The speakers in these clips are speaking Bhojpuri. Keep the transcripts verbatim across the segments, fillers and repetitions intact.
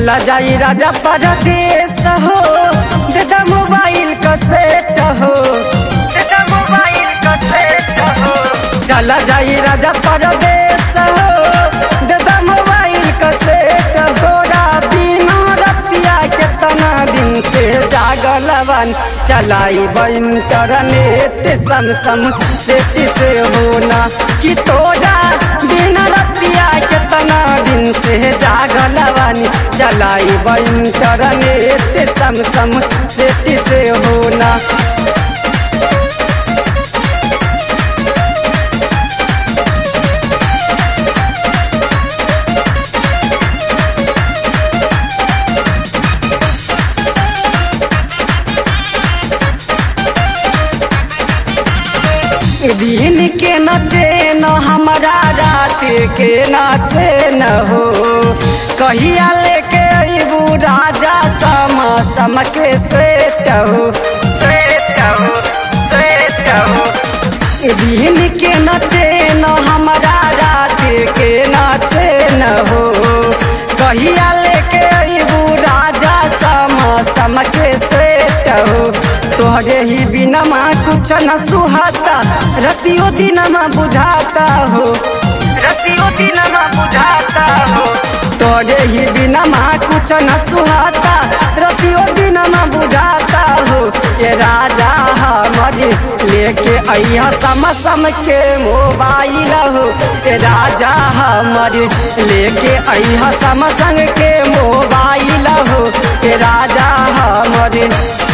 चला जाई राजा परदेश हो, देता मोबाइल का सेट हो, देता मोबाइल का सेट हो। चला जाई राजा परदेश हो, देता मोबाइल का सेट हो। बिना रतिया के तना दिन से जागलवन, चलाई इंटरनेट सम सम सेट से होना कि तोरा बिना रतिया के तना दिन से जागलवन, चलाई इंटरनेट सम सम सेट से होना। दिन के नचे न हमारा रात के नाचे न हो, कहिया लेके अबू राजा सम सम के सेट हो, सेट हो, सेट हो। दिन के नचे न हमारा रात के नाचे न हो, कहिया लेके अबू राजा सम सम के सेट हो। तोहरे ही बिना माँ कुछ न सुहाता, रतियो दिन माँ बुझाता हो, रतियो दिन माँ बुझाता हो। तोहरे ही बिना माँ कुछ न सुहाता, रतियो दिन माँ बुझाता हो। ये राजा हमारे लेके अइहा सम सम के मोबाइल हो, ये राजा हमारे लेके अइहा सम संग के मोबाइल हो, ये राजा हमारे।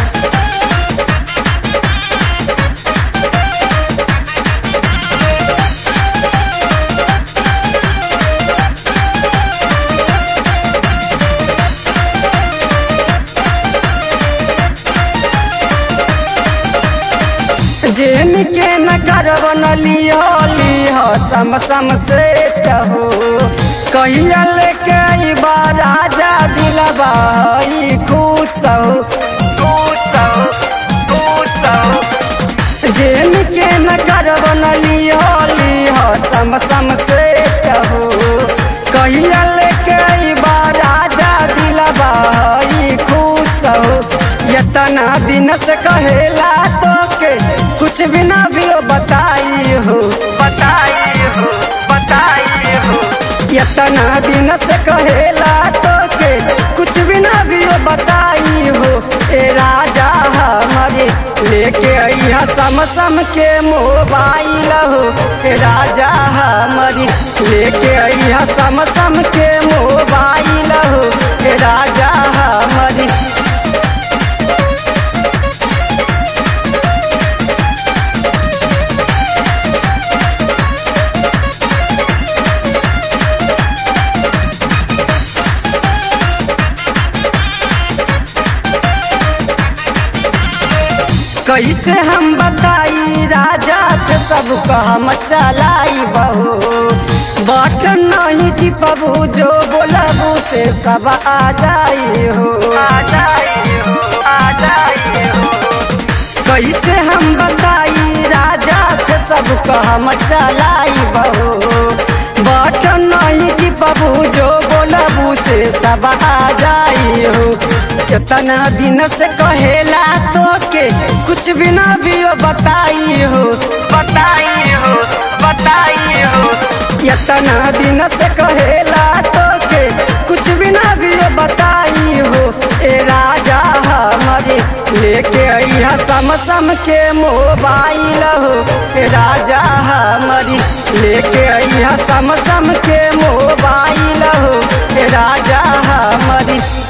जेन के न करब न लियो लियो सम सम सेट हो, कहिया लेके अइबा राजा दिलबा हई खुश हो, खुश हो, खुश हो। जेन के न करब न लियो लियो सम सम सेट हो, कहिया लेके अइबा राजा दिलबा हई खुश हो। यतना दिन से कहेला तो के कुछ भी ना भी हो बताई हो, बताई हो, बताई हो। यतना दिन से कहेला तो के कुछ भी ना भी हो बताई हो। ए राजा हमारे लेके अइहा सम सम के मोबाइल हो, ए राजा हमारे लेके अइहा सम सम के मोबाइल हो, ए राजा हमारे। कैसे हम बताई राजा के सब हम चलाई बहू, बटन नहीं टिपबू जो बोलबू से सब आ जाई हो, आ जाई हो, आ जाई हो। कैसे हम बताई राजा के सब हम चलाई बहू, बटन नहीं टिपबू जो बोलबू से सब आ जाई हो। कितना दिन से कहेला तो के कुछ भी ना भी हो बताई हो, बताई हो, बताई हो। इतना दिन से कहेला तो के कुछ भी ना भी हो बताई हो। ए राजा हमारे लेके अइहा सम सम के मोबाइल हो, ए राजा हमारे लेके अइहा सम सम के मोबाइल हो, ए राजा हमारे।